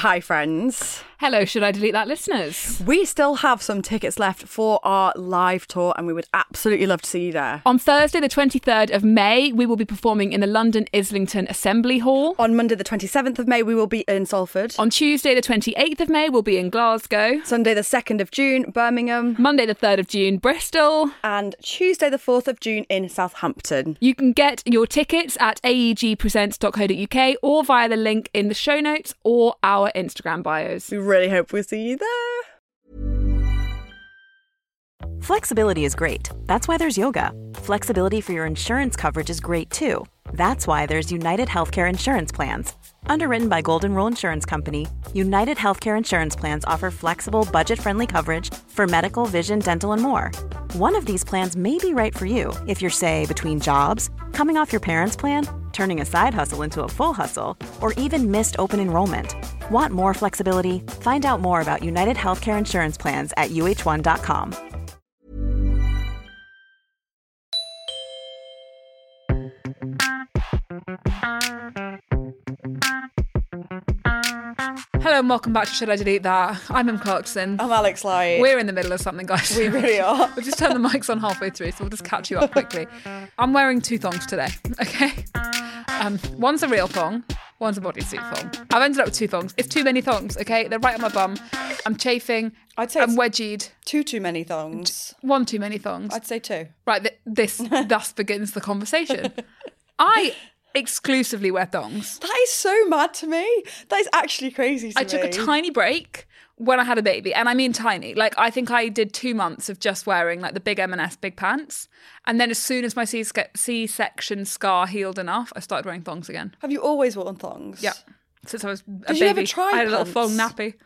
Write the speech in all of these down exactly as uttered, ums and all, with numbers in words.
Hi, friends. Hello, should I delete that, listeners? We still have some tickets left for our live tour and we would absolutely love to see you there. On Thursday, the twenty-third of May, we will be performing in the London Islington Assembly Hall. On Monday, the twenty-seventh of May, we will be in Salford. On Tuesday, the twenty-eighth of May, we'll be in Glasgow. Sunday, the second of June, Birmingham. Monday, the third of June, Bristol. And Tuesday, the fourth of June, in Southampton. You can get your tickets at a e g presents dot co dot u k or via the link in the show notes or our Instagram bios. We really hope we'll see you there. Flexibility is great. That's why there's yoga. Flexibility for your insurance coverage is great too. That's why there's United Healthcare Insurance Plans. Underwritten by Golden Rule Insurance Company, United Healthcare Insurance Plans offer flexible, budget-friendly coverage for medical, vision, dental, and more. One of these plans may be right for you if you're, say, between jobs, coming off your parents' plan, turning a side hustle into a full hustle, or even missed open enrollment. Want more flexibility? Find out more about United Healthcare Insurance Plans at u h one dot com. Hello and welcome back to Should I Delete That? I'm Em Clarkson. I'm Alex Light. We're in the middle of something, guys. We really are. We've just turned the mics on halfway through, so we'll just catch you up quickly. I'm wearing two thongs today, okay? Um, one's a real thong, one's a bodysuit thong. I've ended up with two thongs. It's too many thongs, okay? They're right on my bum. I'm chafing. I'd say I'm it's wedgied. Two too many thongs. One too many thongs. I'd say two. Right, th- this thus begins the conversation. I exclusively wear thongs. That is so mad to me. That is actually crazy to I me. took a tiny break when I had a baby, and I mean tiny. Like, I think I did two months of just wearing like the big M and S big pants, and then as soon as my C- C-section scar healed enough, I started wearing thongs again. Have you always worn thongs? Yeah, since I was a Did baby. you ever try I had a little pants? thong nappy.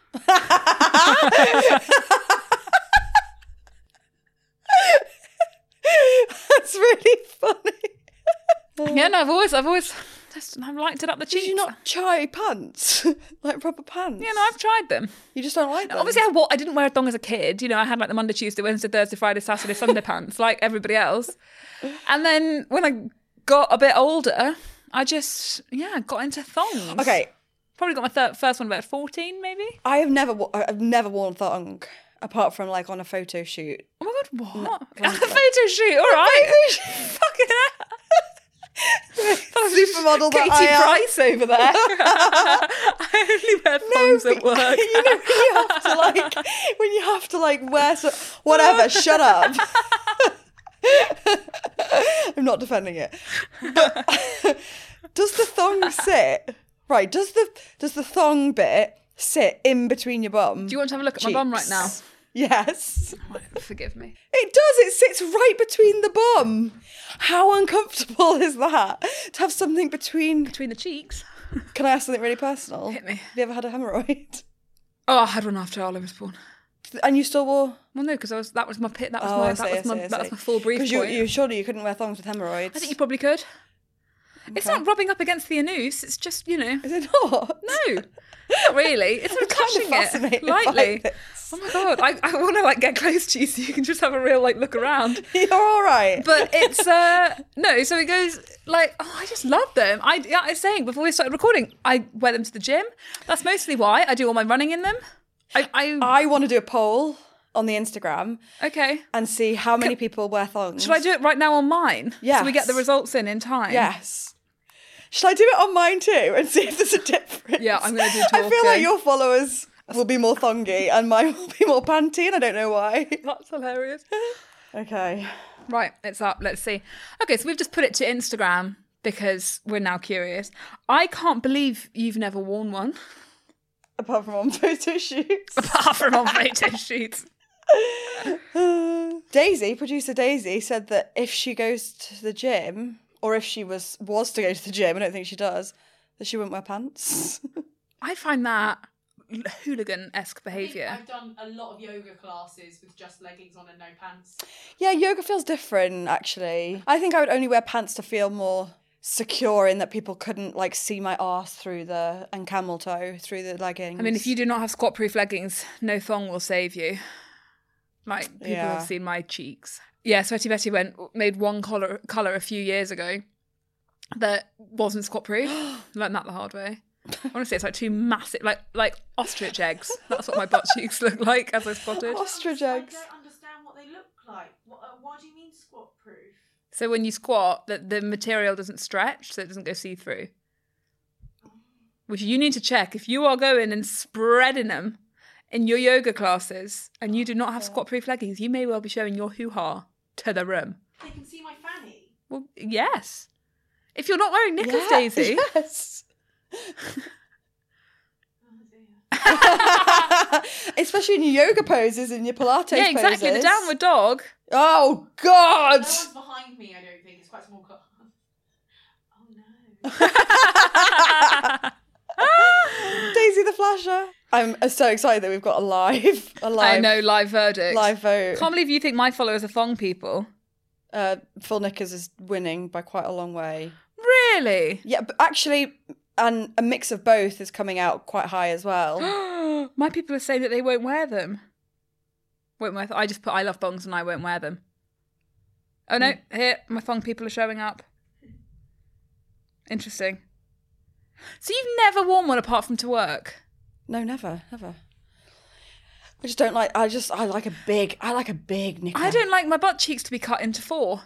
That's really funny. Yeah, no, I've always, I've always, just, I've liked it up the cheeks. Did you not try pants? Like proper pants? Yeah, no, I've tried them. You just don't like them? Obviously, I, wa- I didn't wear a thong as a kid. You know, I had like the Monday, Tuesday, Wednesday, Thursday, Friday, Saturday, Sunday pants, like everybody else. And then when I got a bit older, I just, yeah, got into thongs. Okay. Probably got my thir- first one about fourteen, maybe. I have never, wo- I've never worn a thong, apart from like on a photo shoot. Oh my God, what? A photo shoot, all right. Fucking hell. Supermodel that Katie I am. Price over there. I only wear thongs at work. You know, when you have to like, when you have to like wear so, whatever. Shut up. I'm not defending it. But does the thong sit right? Does the does the thong bit sit in between your bum? Do you want to have a look at my bum right now? Yes. Oh, forgive me. It does. It sits right between the bum. How uncomfortable is that? To have something between... Between the cheeks. Can I ask something really personal? Hit me. Have you ever had a hemorrhoid? Oh, I had one after Arlo was born. And you still wore... Well, no, because I was that was my pit. That was Oh, my I see, that I was my see, I that was see. my full brief Because you, point. you surely you couldn't wear thongs with hemorrhoids. I think you probably could. It's Okay. not rubbing up against the anus. It's just, you know. Is it not? No, not really. It's sort of I'm kind of touching fascinated it by lightly. this. Oh my God, I, I want to like get close to you so you can just have a real like look around. You're all right. But it's uh no, so it goes like, oh, I just love them. I yeah, I was saying before we started recording, I wear them to the gym. That's mostly why I do all my running in them. I, I I want to do a poll on the Instagram okay. and see how many people wear thongs. Should I do it right now on mine? Yes. So we get the results in in time. Yes. Should I do it on mine too and see if there's a difference? Yeah, I'm going to do I feel talking. like your followers will be more thongy and mine will be more panty, and I don't know why. That's hilarious. Okay. Right, it's up. Let's see. Okay, so we've just put it to Instagram because we're now curious. I can't believe you've never worn one. Apart from on photo shoots. Apart from on photo shoots. Daisy, producer Daisy, said that if she goes to the gym, or if she was was to go to the gym, I don't think she does, that she wouldn't wear pants. I find that hooligan-esque behaviour. I've done a lot of yoga classes with just leggings on and no pants. Yeah, yoga feels different, actually. I think I would only wear pants to feel more secure in that people couldn't, like, see my arse through the, and camel toe through the leggings. I mean, if you do not have squat-proof leggings, no thong will save you. Like, people Yeah. have seen my cheeks. Yeah, Sweaty Betty went made one colour colour a few years ago that wasn't squat-proof. Learned that the hard way. Honestly, it's like two massive, like like ostrich eggs. That's what my butt cheeks look like, as I spotted. Ostrich I eggs. don't understand what they look like. What, uh, what do you mean squat proof? So when you squat, the, the material doesn't stretch, so it doesn't go see-through. Which you need to check. If you are going and spreading them in your yoga classes and you do not have squat-proof leggings, you may well be showing your hoo-ha to the room. They can see my fanny. Well, yes. If you're not wearing knickers, Yeah, Daisy. Yes. Oh dear. Especially in your yoga poses and your Pilates Yeah, exactly. poses. The downward dog. Oh, God. No one's behind me, I don't think. It's quite a small class. Oh no. Daisy the Flasher. I'm so excited that we've got a live, a live, I know, live verdict. live vote. Can't believe you think my followers are thong people. Uh, Full Knickers is winning by quite a long way. Really? Yeah, but actually, and a mix of both is coming out quite high as well. My people are saying that they won't wear them. Won't wear. I just put I love thongs and I won't wear them. Oh no! Here, my thong people are showing up. Interesting. So you've never worn one apart from to work? No, never, never. I just don't like. I just I like a big. I like a big knicker. I don't like my butt cheeks to be cut into four.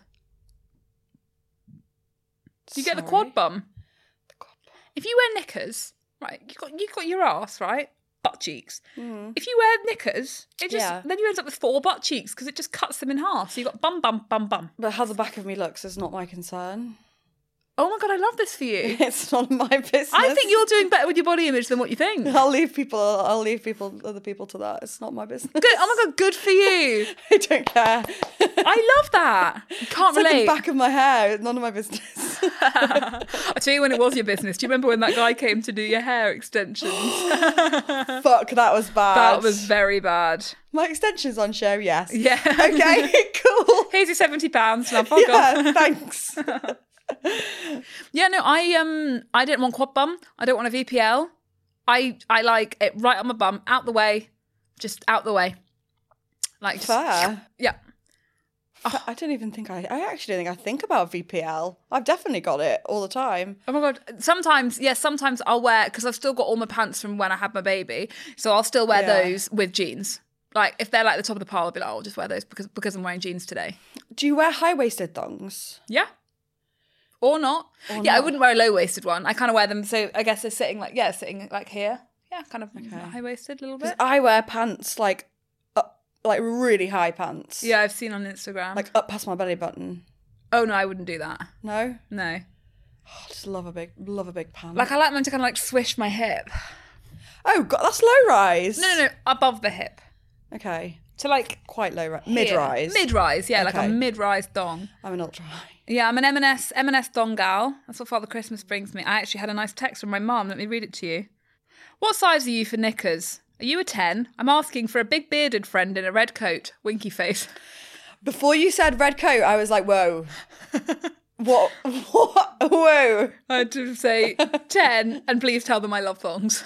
You get the Sorry. quad bum. The quad bum. If you wear knickers, right? You got you got your ass, right? Butt cheeks. Mm. If you wear knickers, it just Yeah. then you end up with four butt cheeks because it just cuts them in half. So you got bum bum bum bum. But how the back of me looks is not my concern. Oh my god, I love this for you. It's none of my business. I think you're doing better with your body image than what you think. Good. I'll leave people. I'll leave people. Other people to that. It's not my business. Oh my god, good for you. I don't care. I love that. Can't It's like relate. the back of my hair. It's none of my business. I'll tell you when it was your business. Do you remember when that guy came to do your hair extensions? Fuck, that was bad. That was very bad. My extensions on show. Yes. Yeah. Okay. Cool. Here's your seventy pounds. Now fuck Yeah. off. Thanks. Yeah, no, I um I don't want quad bum. I don't want a V P L. I I like it right on my bum, out the way, just out the way. Like just, Fair. yeah. I don't even think I. I actually think I think about V P L. I've definitely got it all the time. Oh my god. Sometimes, yes, sometimes I'll wear because I've still got all my pants from when I had my baby, so I'll still wear Yeah. those with jeans. Like if they're like the top of the pile, I'll be like, oh, I'll just wear those because because I'm wearing jeans today. Do you wear high waisted thongs? Yeah. Or not. Or yeah, I not. wouldn't wear a low waisted one. I kind of wear them so I guess they're sitting like yeah, sitting like here. Yeah, kind of high waisted a little bit. I wear pants like, up, like really high pants. Yeah, I've seen on Instagram. Like up past my belly button. oh no, I wouldn't do that. No. No. I just love a big, love a big pant. Like I like mine to kind of like swish my hip. oh god, that's low rise. No, no, no, above the hip. Okay. To like Quite low rise. here. Mid rise. Mid rise, yeah, like Okay. a mid rise thong. I'm an ultra high. Yeah, I'm an M and S M and S thong gal. That's what Father Christmas brings me. I actually had a nice text from my mum. Let me read it to you. What size are you for knickers? Are you a ten? I'm asking for a big bearded friend in a red coat. Winky face. Before you said red coat, I was like, whoa. what? What? Whoa. I had to say ten, and please tell them I love thongs.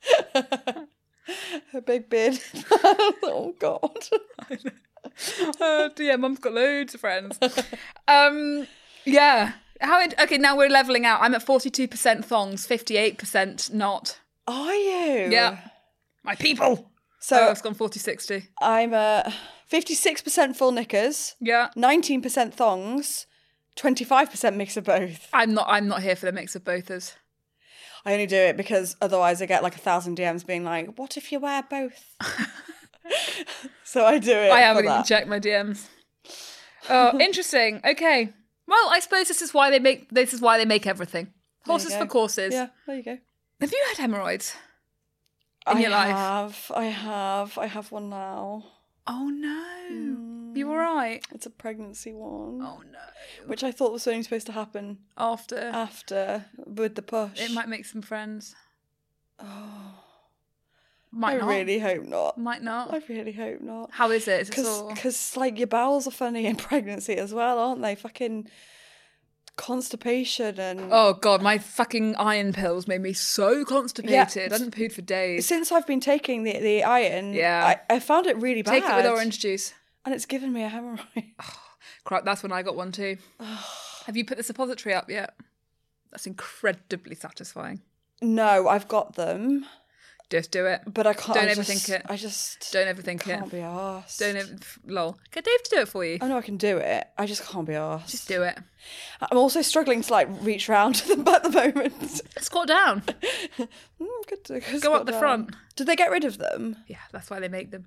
A big beard. oh god. uh, yeah, mum's got loads of friends. Um, yeah. How? In- okay, now we're leveling out. I'm at forty-two percent thongs, fifty-eight percent not. Are you? Yeah. My people. So oh, I've gone forty sixty. I'm a fifty-six percent full knickers, Yeah. nineteen percent thongs, twenty-five percent mix of both. I'm not. I'm not here for the mix of both us. I only do it because otherwise I get like a thousand D Ms being like, what if you wear both? So I do it. I for haven't even that. checked my D Ms. Oh, interesting. Okay. Well, I suppose this is why they make this is why they make everything. There you Horses go. for courses. Yeah, there you go. Have you had hemorrhoids in I your life? have, I have, I have one now. Oh no. You all right? It's a pregnancy one, Oh no. which I thought was only supposed to happen After after with the push. it might make some friends. Oh, Might I not. really hope not. Might not. I really hope not. How is it? Is it sore? Because, like, your bowels are funny in pregnancy as well, aren't they? Fucking constipation and... Oh god, my fucking iron pills made me so constipated. Yeah. I hadn't pooed for days. Since I've been taking the, the iron, Yeah. I, I found it really bad. Take it with orange juice. And it's given me a hemorrhoid. Crap, that's when I got one too. Have you put the suppository up yet? That's incredibly satisfying. No. No, I've got them, Just do it. but I can't. Don't I overthink just, it. I just Don't overthink can't it. be arsed. Don't ever, lol. Get Dave to do it for you. I know I can do it. I just can't be arsed. Just do it. I'm also struggling to like reach round to them at the moment. Squat down. mm, good to, good Go up the front. Did they get rid of them? Yeah, that's why they make them.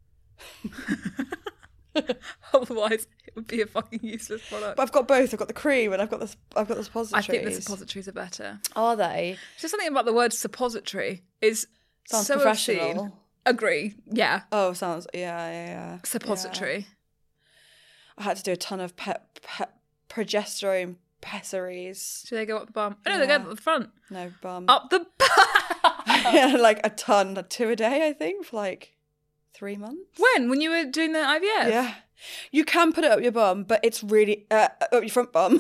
Otherwise, it would be a fucking useless product. But I've got both. I've got the cream and I've got the I've got the suppositories. I think the suppositories are better. Are they? Just something about the word suppository is Sounds so professional. obscene. Agree. Yeah. Oh, sounds yeah, yeah, yeah. Suppository. Yeah. I had to do a ton of pe- pe- progesterone pessaries. Should they go up the bum? Oh, no, Yeah. they go up the front. No bum. Up the yeah, like a ton, two a day, I think, for like three months. When? When you were doing the I V F? Yeah. You can put it up your bum, but it's really uh, up your front bum.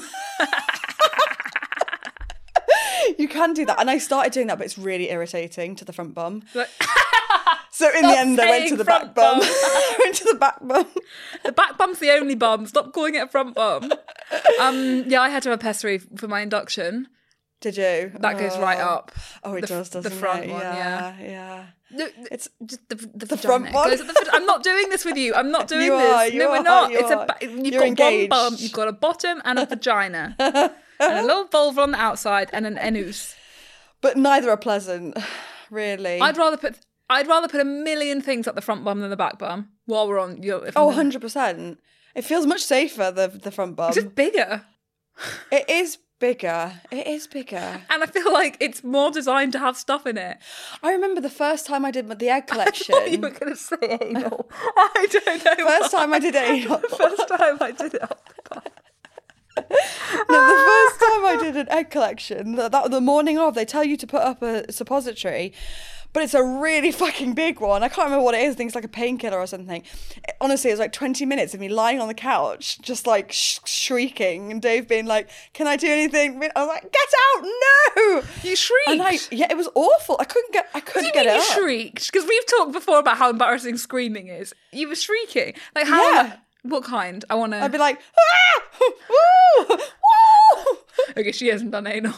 You can do that, and I started doing that, but it's really irritating to the front bum. Like, So in Stop the end, I went saying to the front back bum. bum. I went to the back bum. the back bum's the only bum. Stop calling it a front bum. Um, yeah, I had to have a pessary for my induction. Did you? That goes right Oh. up. Oh, it The- does, the doesn't front it? one, Yeah, yeah. No, It's just the, the, The vagina. front one? Goes at the, I'm not doing this with you. I'm not doing You this. are, you no, we're are, not. you It's a are. ba- you've You're got engaged. one bum, you've got a bottom and a vagina, and a little vulva on the outside, and an anus. but neither are pleasant, really. I'd rather put I'd rather put a million things up the front bum than the back bum. While we're on, your, if Oh, I'm one hundred percent. It feels much safer, the the front bum. It's just bigger, It is bigger. It is bigger. and I feel like it's more designed to have stuff in it. I remember the first time I did the egg I thought you collection. were going to say anal. I don't know. First why. time I did anal. The first time I did it. Oh, God. No, the first time I did an egg collection, that, that the morning of, they tell you to put up a suppository, but it's a really fucking big one. I can't remember what it is. I think it's like a painkiller or something. It- honestly, it was like twenty minutes of me lying on the couch, just like sh- shrieking, and Dave being like, "Can I do anything?" I was like, "Get out, no!" You shrieked. And I, yeah, it was awful. I couldn't get, I What do couldn't you get mean it you up. shrieked? Because we've talked before about how embarrassing screaming is. You were shrieking. Like how? Yeah. What kind? I want to. I'd be like, "Ah! Woo! Woo!" Okay, she hasn't done anal.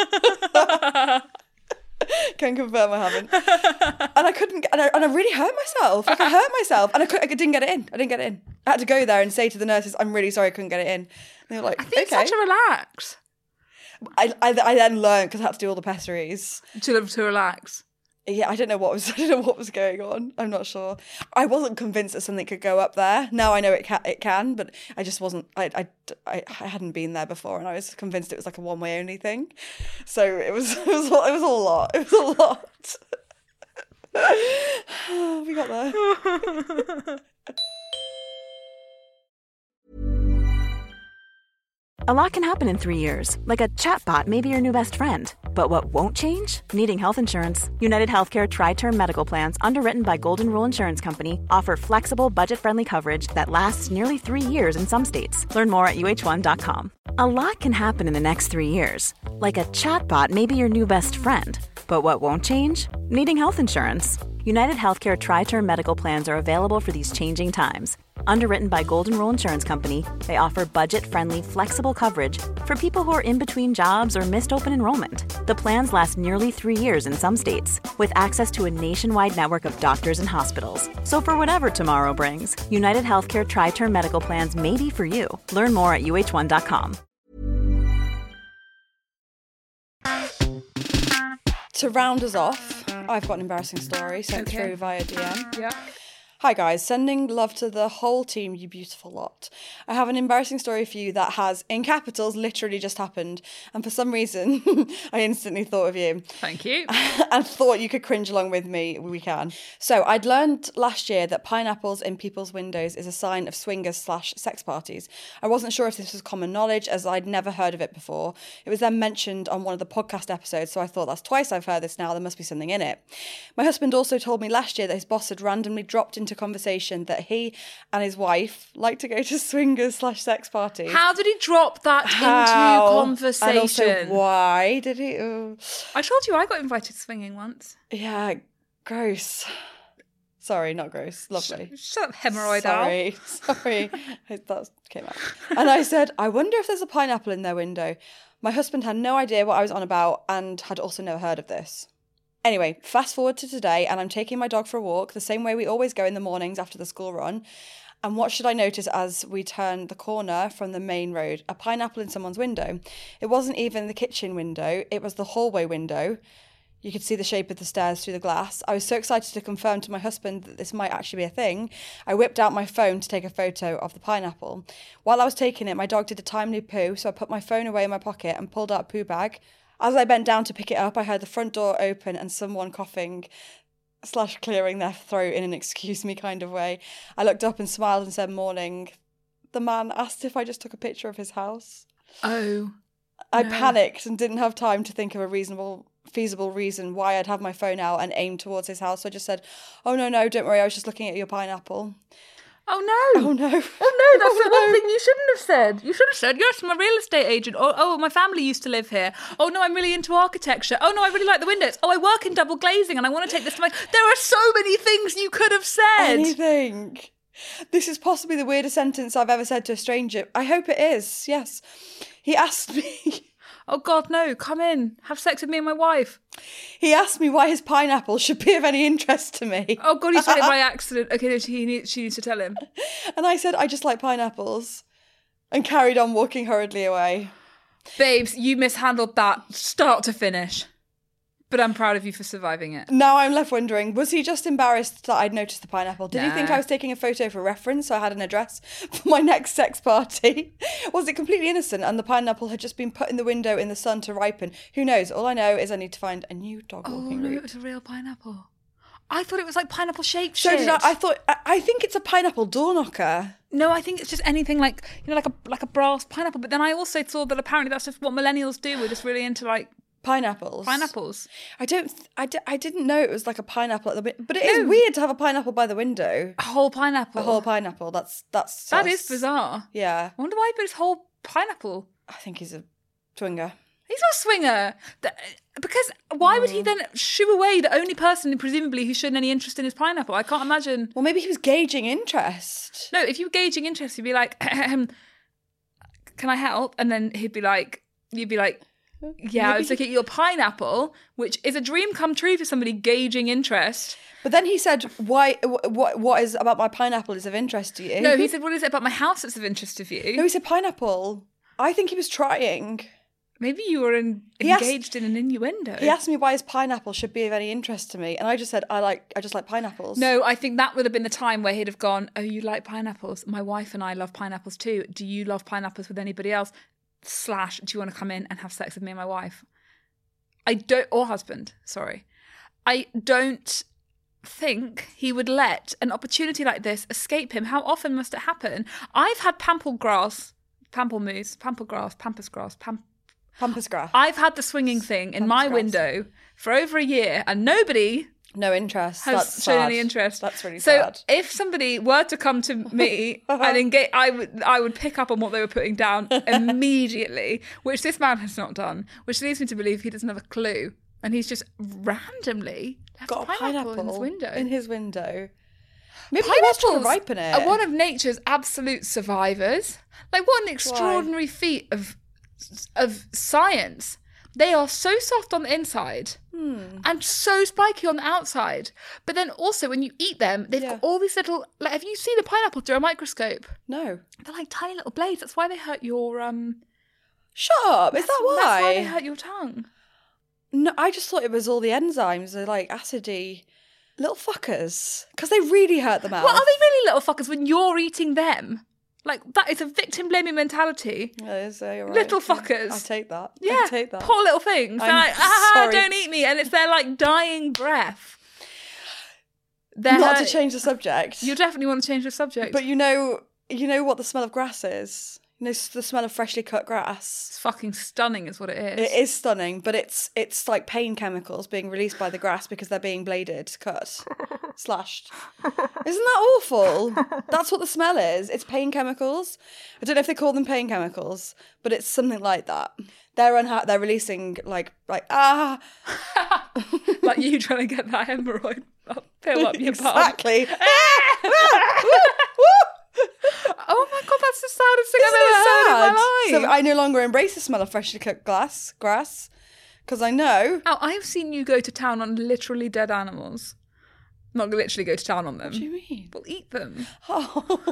Can confirm I haven't. And I couldn't, get, and, I, and I really hurt myself. Like I hurt myself, and I, could, I didn't get it in. I didn't get it in. I had to go there and say to the nurses, "I'm really sorry, I couldn't get it in." And they were like, I think "Okay." it's such a relax. I, I, I then learned because I had to do all the pessaries. To to relax. Yeah, I don't know what was I don't know what was going on. I'm not sure. I wasn't convinced that something could go up there. Now I know it can. It can, but I just wasn't. I I, I, I hadn't been there before, and I was convinced it was like a one way only thing. So it was it was it was a lot. It was a lot. We got there. A lot can happen in three years, like a chatbot may be your new best friend. But what won't change? Needing health insurance. United Healthcare Tri-Term Medical Plans, underwritten by Golden Rule Insurance Company, offer flexible, budget-friendly coverage that lasts nearly three years in some states. Learn more at U H one dot com. A lot can happen in the next three years. Like a chatbot may be your new best friend. But what won't change? Needing health insurance. United Healthcare Tri-Term Medical Plans are available for these changing times. Underwritten by Golden Rule Insurance Company, they offer budget-friendly, flexible coverage for people who are in between jobs or missed open enrollment. The plans last nearly three years in some states, with access to a nationwide network of doctors and hospitals. So for whatever tomorrow brings, United Healthcare Tri-Term Medical Plans may be for you. Learn more at U H one dot com. To round us off, I've got an embarrassing story sent Okay. through via D M. Yeah. Hi guys, sending love to the whole team, you beautiful lot. I have an embarrassing story for you that has, in capitals, literally just happened. And for some reason, I instantly thought of you. Thank you. And thought you could cringe along with me. We can. So I'd learned last year that pineapples in people's windows is a sign of swingers slash sex parties. I wasn't sure if this was common knowledge, as I'd never heard of it before. It was then mentioned on one of the podcast episodes, so I thought that's twice I've heard this now, there must be something in it. My husband also told me last year that his boss had randomly dropped into conversation that he and his wife like to go to swingers slash sex parties. How did he drop that How? into conversation? And also, why did he? Oh. I told you I got invited swinging once. Yeah, gross. Sorry, not gross. Lovely. Shut up, hemorrhoid owl. Sorry, sorry. That came out. And I said, I wonder if there's a pineapple in their window. My husband had no idea what I was on about and had also never heard of this. Anyway, fast forward to today, and I'm taking my dog for a walk the same way we always go in the mornings after the school run. And what should I notice as we turn the corner from the main road? A pineapple in someone's window. It wasn't even the kitchen window, it was the hallway window. You could see the shape of the stairs through the glass. I was so excited to confirm to my husband that this might actually be a thing. I whipped out my phone to take a photo of the pineapple. While I was taking it, my dog did a timely poo, so I put my phone away in my pocket and pulled out a poo bag. As I bent down to pick it up, I heard the front door open and someone coughing slash clearing their throat in an excuse me kind of way. I looked up and smiled and said, morning. The man asked if I just took a picture of his house. Oh. I no. panicked and didn't have time to think of a reasonable, feasible reason why I'd have my phone out and aim towards his house. So I just said, oh, no, no, don't worry. I was just looking at your pineapple. Oh, no. Oh, no. Oh, no, that's Oh, the one no. thing you shouldn't have said. You should have said, yes, I'm a real estate agent. Oh, oh, my family used to live here. Oh, no, I'm really into architecture. Oh, no, I really like the windows. Oh, I work in double glazing and I want to take this to my... There are so many things you could have said. Anything. This is possibly the weirdest sentence I've ever said to a stranger. I hope it is, yes. He asked me... Oh, God, no, come in. Have sex with me and my wife. He asked me why his pineapple should be of any interest to me. Oh, God, he's done it by accident. Okay, no, she needs, she needs to tell him. And I said, I just like pineapples. And carried on walking hurriedly away. Babes, you mishandled that start to finish. But I'm proud of you for surviving it. Now I'm left wondering, was he just embarrassed that I'd noticed the pineapple? Did Nah. he think I was taking a photo for reference so I had an address for my next sex party? Was it completely innocent and the pineapple had just been put in the window in the sun to ripen? Who knows? All I know is I need to find a new dog Oh, walking no, it route. was a real pineapple. I thought it was like pineapple shaped So shit. did I, I thought, I, I think it's a pineapple door knocker. No, I think it's just anything like, you know, like a like a brass pineapple. But then I also saw that apparently that's just what millennials do. We're just really into like Pineapples. pineapples. I don't, th- I, d- I didn't know it was like a pineapple at the window. But it is No. weird to have a pineapple by the window. A whole pineapple. A whole pineapple. That's, that's That sus. is bizarre. Yeah. I wonder why he put his whole pineapple. I think he's a twinger. He's not a swinger. Th- Because why would he then shoo away the only person, presumably, who showed any interest in his pineapple? I can't imagine. Well, maybe he was gauging interest. No, if you were gauging interest, you'd be like, can I help? And then he'd be like, you'd be like, yeah, I was looking at your pineapple, which is a dream come true for somebody gauging interest. But then he said, "Why? wh- What? What is about my pineapple is of interest to you?" No, he said, what is it about my house that's of interest to you? No, he said pineapple. I think he was trying. Maybe you were in, He asked- engaged in an innuendo. He asked me why his pineapple should be of any interest to me, and I just said, "I like. I just like pineapples." No, I think that would have been the time where he'd have gone, oh, you like pineapples? My wife and I love pineapples too. Do you love pineapples with anybody else? Slash, do you want to come in and have sex with me and my wife? I don't, or husband, sorry. I don't think he would let an opportunity like this escape him. How often must it happen? I've had pample grass, pamplemousse, pample grass, pampas grass, pam- Pampas grass. I've had the swinging thing in Pampas my grass. window for over a year and nobody No interest. has That's shown sad. any interest. That's really so sad. if somebody were to come to me and engage, I would I would pick up on what they were putting down immediately, which this man has not done, which leads me to believe he doesn't have a clue, and he's just randomly left Got a pineapple, in his window. In his window. Maybe he was trying to ripen it. are one of nature's absolute survivors. Like, what an extraordinary feat of of science. They are so soft on the inside Hmm. and so spiky on the outside. But then also when you eat them, they've Yeah. got all these little, like, have you seen a pineapple through a microscope? No. They're like tiny little blades. That's why they hurt your um Shut up. Is that why? That's why they hurt your tongue. No, I just thought it was all the enzymes. They're like acidy little fuckers. Because they really hurt the mouth. Well, are they really little fuckers when you're eating them? Like, that is a victim blaming mentality. Yeah, so you're right. Little Yeah, fuckers. I take that. Yeah, I take that. poor little things. They're I'm like, ah, sorry. don't eat me. And it's their, like, dying breath. They're Not to hurt- change the subject. You definitely want to change the subject. But you know, you know what the smell of grass is? You know, s- the smell of freshly cut grass. it's fucking stunning is what it is. It is stunning, but it's it's like pain chemicals being released by the grass because they're being bladed, cut, slashed. Isn't that awful? That's what the smell is. It's pain chemicals. I don't know if they call them pain chemicals, but it's something like that. They're unha- They're releasing like like ah Like you trying to get that hemorrhoid pill up your bum. exactly. Oh my God, That's the saddest thing Isn't I've ever it heard in sad? my life. So I no longer embrace the smell of freshly cooked glass, grass, because I know. Oh, I've seen you go to town on literally dead animals. Not literally go to town on them. What do you mean? We'll eat them. Oh.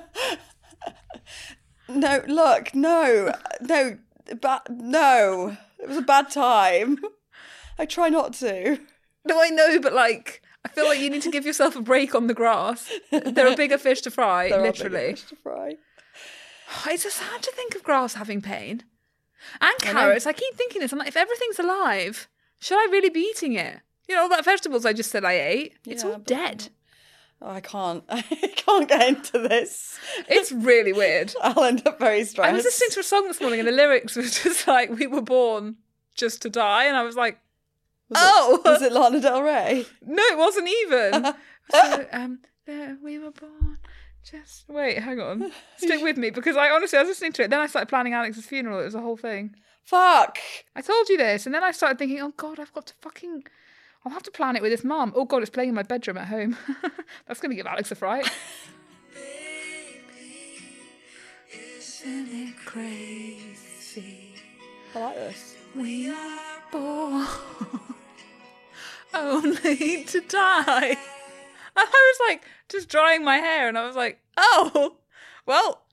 No, look, no, no, but no. It was a bad time. I try not to. No, I know, but like, I feel like you need to give yourself a break on the grass. There are bigger fish to fry, There are bigger literally. fish to fry. It's just sad to think of grass having pain. And I know. carrots. I, keep thinking this. I'm like, if everything's alive, should I really be eating it? You know, all that vegetables I just said I ate, it's Yeah, all but- dead. Oh, I can't. I can't get into this. It's really weird. I'll end up very stressed. I was listening to a song this morning and the lyrics was just like, we were born just to die. And I was like, Was oh! It, was it Lana Del Rey? No, it wasn't even. So, um, there we were born. Just wait, hang on. Stick with me because I honestly I was listening to it. Then I started planning Alex's funeral. It was a whole thing. Fuck. I told you this, and then I started thinking, oh God, I've got to fucking. I'll have to plan it with his mum. Oh God, it's playing in my bedroom at home. That's going to give Alex a fright. Isn't it crazy? I like this. We are born only to die. And I was like, just drying my hair, and I was like, oh, well.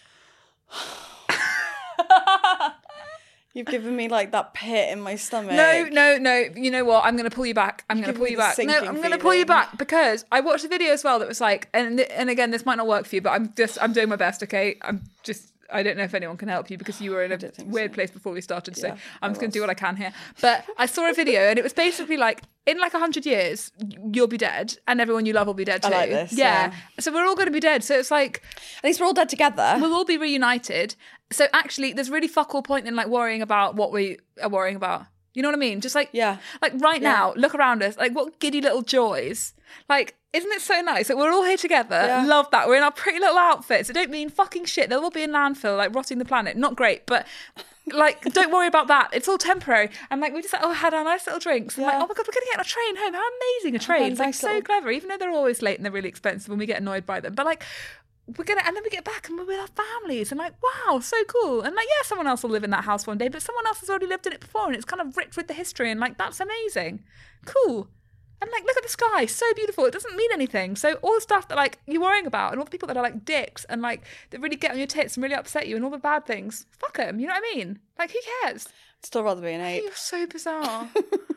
You've given me like that pit in my stomach. No, no, no. You know what? I'm going to pull you back. I'm going to Give pull me you the back. No, sinking I'm going to pull you feeling. back because I watched a video as well that was like, and and again, this might not work for you, but I'm just, I'm doing my best, okay? I'm just, I don't know if anyone can help you because you were in a don't think weird so. place before we started, so Yeah, I'm I just going to do was. what I can here. But I saw a video and it was basically like, in like a hundred years, you'll be dead and everyone you love will be dead too. I like this, Yeah. yeah. So we're all going to be dead. So it's like, At least we're all dead together. we'll all be reunited. So actually, there's really fuck all point in like worrying about what we are worrying about. You know what I mean? Just like, Yeah. like right Yeah. now, look around us. Like what giddy little joys. Like, isn't it so nice that we're all here together? Yeah. Love that. We're in our pretty little outfits. It don't mean fucking shit. They'll all be in landfill, like rotting the planet. Not great, but like, don't worry about that. It's all temporary. And like, we just like, oh, had our nice little drinks. And like, Yeah. oh my God, we're going to get on a train home. How amazing a train. It's like nice so little- clever, even though they're always late and they're really expensive and we get annoyed by them. But like, we're gonna, and then we get back and we're with our families and like, wow, so cool. And like, yeah, someone else will live in that house one day, but someone else has already lived in it before and it's kind of rich with the history and like, that's amazing. Cool. And like, look at the sky, so beautiful. It doesn't mean anything. So all the stuff that like you're worrying about and all the people that are like dicks and like that really get on your tits and really upset you and all the bad things, fuck them. You know what I mean? Like, who cares? I'd still rather be an ape. You're so bizarre.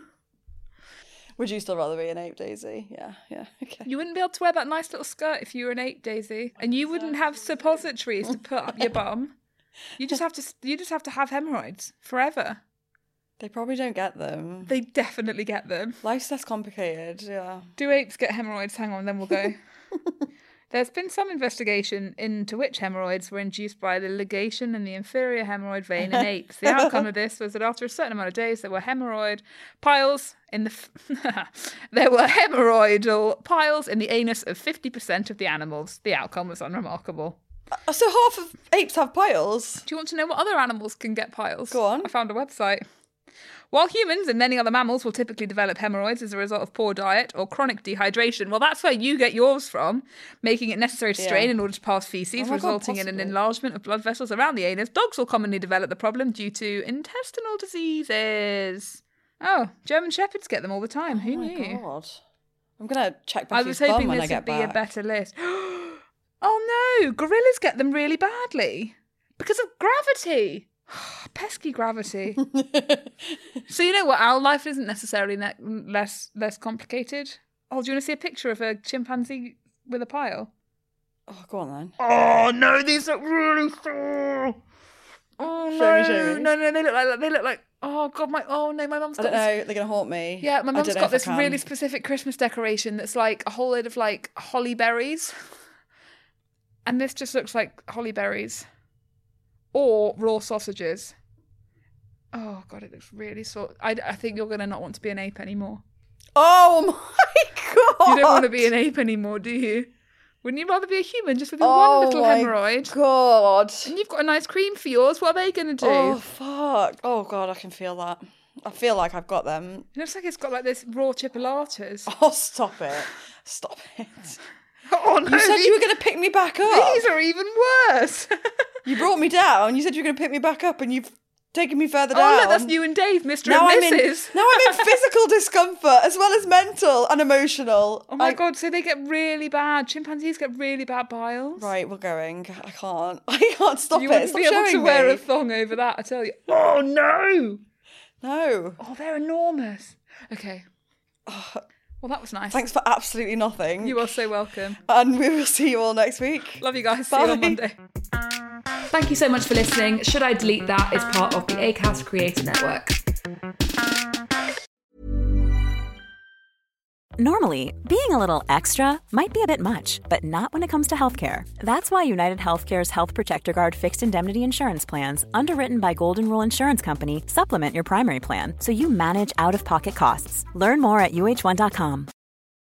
Would you still rather be an ape, Daisy? Yeah, yeah, okay. You wouldn't be able to wear that nice little skirt if you were an ape, Daisy, and you wouldn't have suppositories to put up your bum. You just have to. You just have to have hemorrhoids forever. They probably don't get them. They definitely get them. Life's less complicated, yeah. Do apes get hemorrhoids? Hang on, then we'll go. There's been some investigation into which hemorrhoids were induced by the ligation in the inferior hemorrhoid vein in apes. The outcome of this was that after a certain amount of days, there were hemorrhoid piles in the f- there were hemorrhoidal piles in the anus of fifty percent of the animals. The outcome was unremarkable. Uh, So half of apes have piles? Do you want to know what other animals can get piles? Go on. I found a website. While humans and many other mammals will typically develop hemorrhoids as a result of poor diet or chronic dehydration, well, that's where you get yours from, making it necessary to strain Yeah. in order to pass feces, Oh my God, resulting in an possibly. enlargement of blood vessels around the anus. Dogs will commonly develop the problem due to intestinal diseases. Oh, German Shepherds get them all the time. Who Oh my knew? God. I'm going to check I Buffy's was hoping bum when I this get would be back. a better list. Oh no, gorillas get them really badly because of gravity. Pesky gravity. So you know what? Our life isn't necessarily ne- less less complicated. Oh, do you want to see a picture of a chimpanzee with a pile? Oh, go on then. Oh no, these look really cool. Oh Show no, me, show me. no, no, they look like they look like. Oh god, my oh no, my mum's I got don't this. know, they're going to haunt me. Yeah, my I mum's don't know got if I this can. really specific Christmas decoration that's like a whole load of like holly berries. And this just looks like holly berries. Or raw sausages. Oh god, it looks really sort. I, I think you're going to not want to be an ape anymore. Oh my God. You don't want to be an ape anymore, do you? Wouldn't you rather be a human just with your Oh one little my hemorrhoid? God. And you've got a nice cream for yours. What are they going to do? Oh, fuck. Oh, God, I can feel that. I feel like I've got them. It looks like it's got like this raw chipolatas. Oh, stop it. Stop it. Oh no! You said these, you were going to pick me back up. These are even worse. You brought me down. You said you were going to pick me back up, and you've taken me further Oh down. look, that's you and Dave, Mister Now and I'm in, Missus now I'm in physical discomfort as well as mental and emotional. Oh my I- god! So they get really bad. Chimpanzees get really bad biles. Right, we're going. I can't. I can't stop You it. wouldn't Stop be able showing to wear me. a thong over that. I tell you. Oh no! No. Oh, they're enormous. Okay. Well, that was nice. Thanks for absolutely nothing. You are so welcome. And we will see you all next week. Love you guys. See you on Bye. Monday. Thank you so much for listening. Should I Delete That is part of the Acast Creator Network. Normally, being a little extra might be a bit much, but not when it comes to healthcare. That's why United Healthcare's Health Protector Guard fixed indemnity insurance plans, underwritten by Golden Rule Insurance Company, supplement your primary plan so you manage out-of-pocket costs. Learn more at U H one dot com.